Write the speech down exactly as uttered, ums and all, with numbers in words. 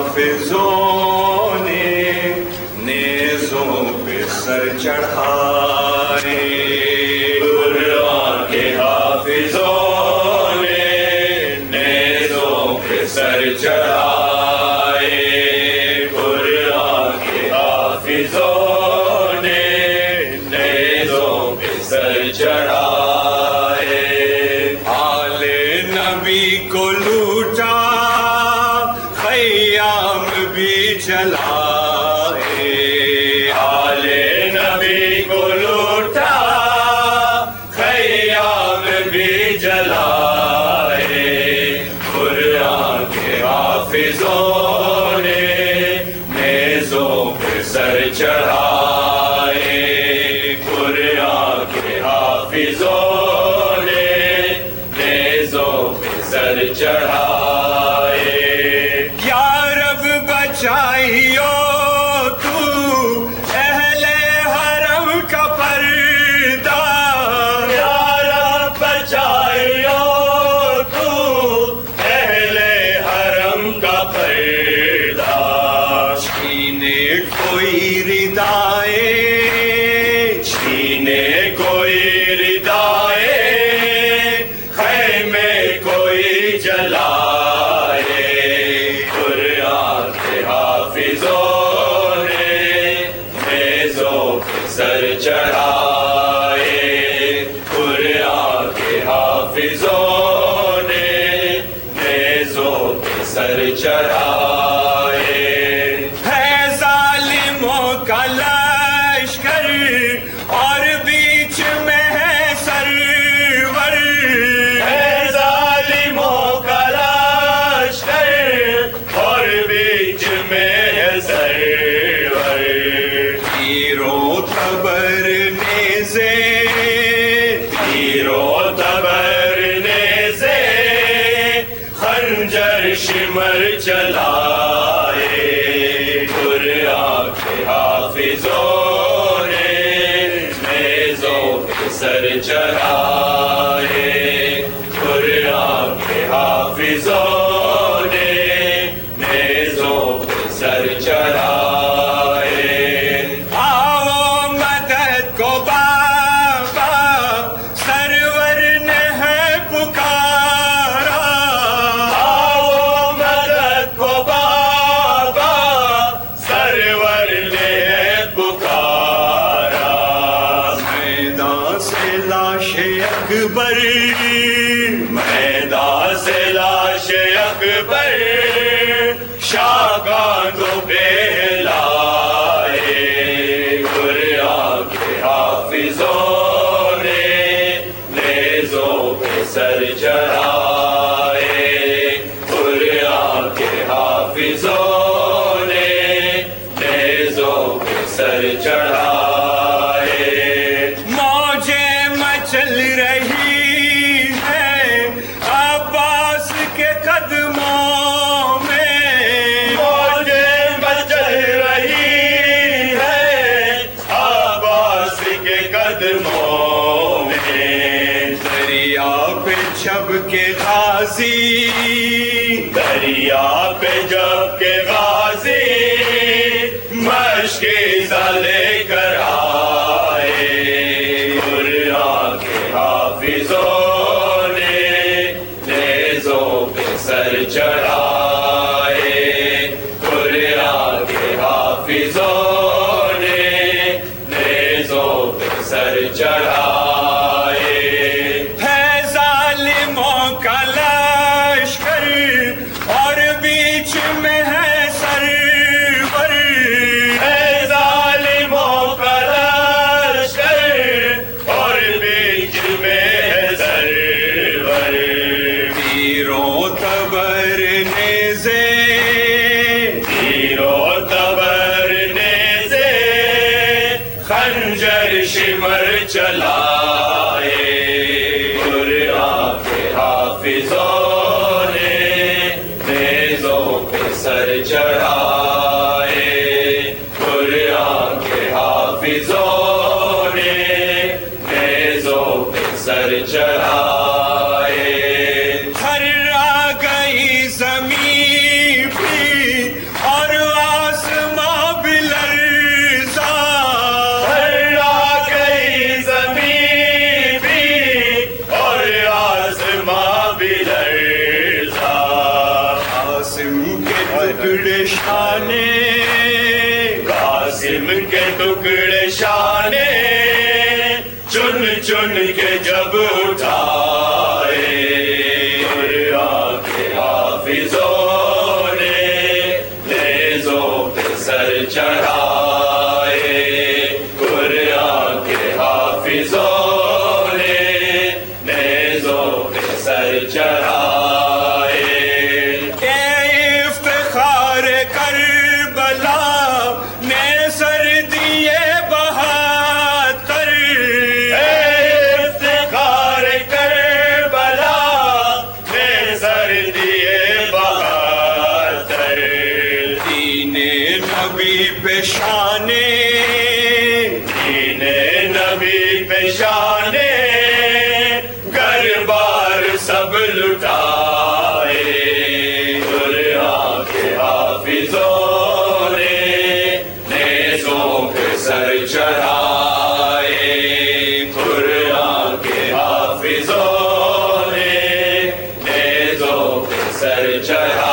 حافظوں نے نیزوں پہ سر چڑھائے، قرآن کے حافظوں نے نیزوں پہ سر چڑھائے، قرآن کے حافظوں نے نیزوں پہ سر چڑھائے، آل نبی کو لوٹا خیام بھی جلائے، آل نبی کو لوٹا خیام بھی جلائے، قرآن کے حافظوں نے نیزوں پہ سر چڑھائے، قرآن کے حافظوں نے نیزوں پہ سر چڑھائے، یا رب بچائیو تو اہل حرم کا پردہ، یا رب بچائیو تو اہل حرم کا پردہ، چھینے کوئی ردائے، چھینے کوئی ردائے، خیمے کوئی جلائے، قرآن کے حافظوں نے نیزوں پہ سر چڑھائے، قرآن کے حافظوں نے نیزوں پہ سر چڑھائے، ہے ظالموں کا لشکر اور بیچ میں ہے سرور، ہے ظالموں کا لشکر اور بیچ میں ہے سرور، تیروں تبر نیزے، تیروں تبر نیزے، خنجر شمر چلائے، قرآن کے حافظوں نے نیزوں پہ سر چڑھائے، قرآن کے حافظوں نے نیزوں پہ سر چڑھائے، آؤ مدد کو بابا سرور نے ہے پکارا، آؤ مدد کو بابا سرور نے ہے پکارا، میدان سے لاش اکبر، میدان سے لاش اکبر، شاگانوں پہ لائے، قرآن کے حافظوں نے نیزوں پہ سر چڑھائے، قرآن کے حافظوں نے نیزوں پہ سر چڑھائے، موجیں مچل رہی ہے عباس کے قدموں میں، موجیں مچل رہی ہے عباس کے قدموں میں، دریا پہ جب کے غازی، دریا پہ جب کے غازی، مشق لے کر آئے، قرآن کے حافظوں نے نیزوں پہ سر چڑھائے، قرآن کے حافظوں نے نیزوں پہ سر چڑھائے، ہے ظالموں کا لشکر اور بیچ میں ہے سرور، ہے ظالموں کا لشکر اور بیچ میں ہے سرور، تیروں تبر نیزے، تیروں تبر نیزے، خنجر شمر چلائے، قرآن کے حافظوں نے نیزوں پہ سر چڑھائے، قرآن کے حافظوں نے نیزوں پہ سر چڑھائے، ہر آ گئی زمین بھی ٹکڑے شانے قاسم کے ٹکڑے شانے چن چن کے جب اٹھائے قرآن کے حافظوں نے نیزوں پہ سر چڑھائے قرآن کے حافظوں نے نیزوں پہ سر چڑھائے افتخار کربلا نے سر دیے بہادر افتخار کربلا نے سر دیے بہادر دین نبی پہ شانے دین نبی پہ شانے گھر بار سب لٹائے قرآن کے حافظوں نے نیزوں پہ سر چڑھائے قرآن کے حافظوں نے نیزوں پہ سر چڑھائے